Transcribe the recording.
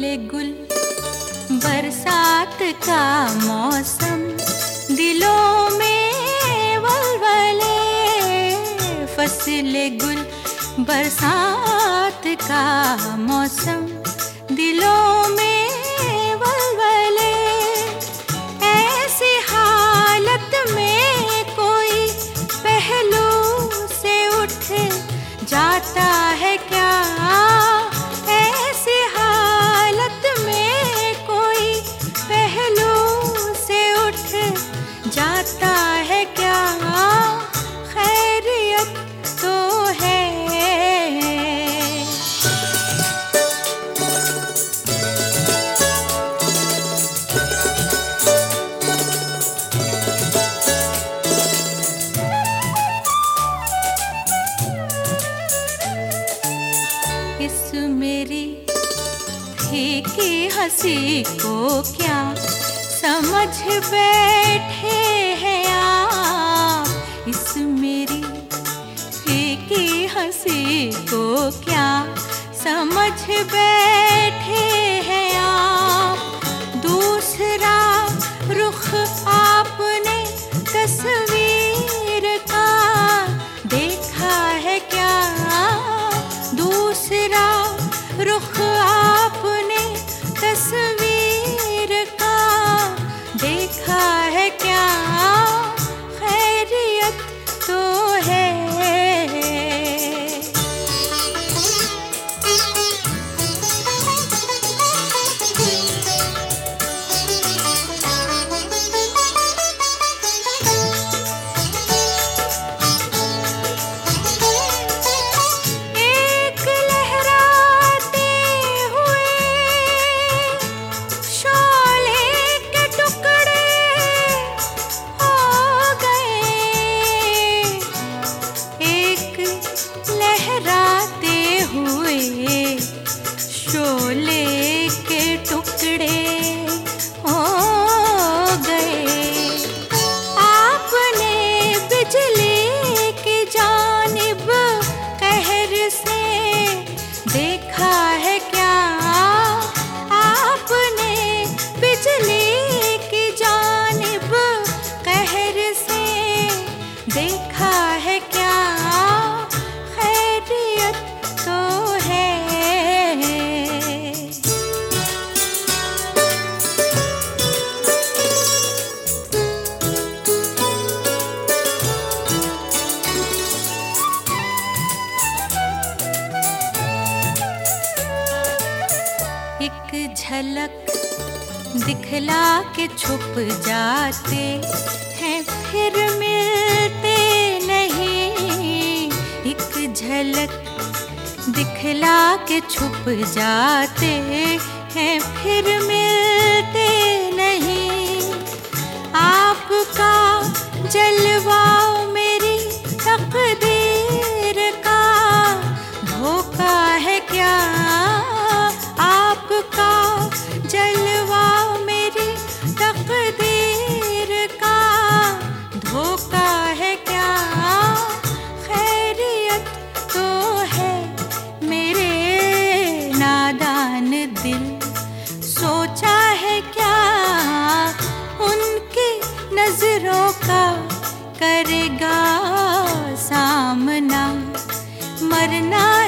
फसले गुल बरसात का मौसम, दिलों में वलवले। फसले गुल बरसात का मौसम, दिलों में वलवले। ऐसी हालत में कोई पहलू से उठ जाता है क्या? ऐसी हालत में कोई पहलू से उठ जाता है क्या? खैरियत तो है। इस मेरी फीकी हंसी को क्या समझ बैठे हैं आप? इस मेरी फीकी हंसी को क्या समझ बैठे हैं आप? दूसरा रुख आपने तस्वीर का देखा है क्या? दूसरा रुख आपने तस्वीर का देखा है क्या? खैरियत तो है। शोले के टुकड़े हो गए। आपने बिजली की जानिब कहर से देखा है क्या? आपने बिजली की जानिब कहर से देखा है क्या? खैरियत तो है। एक झलक दिखला के छुप जाते हैं, फिर मिलते नहीं। एक झलक दिखला के छुप जाते हैं, फिर मिलते नहीं। आपका जलवा मेरी तकदीर का धोखा है क्या? आपका जलवा मेरी तकदीर का धोखा है क्या? खैरियत तो है। मेरे नादान दिल सोचा है क्या? उनकी नजरों का करेगा सामना, मरना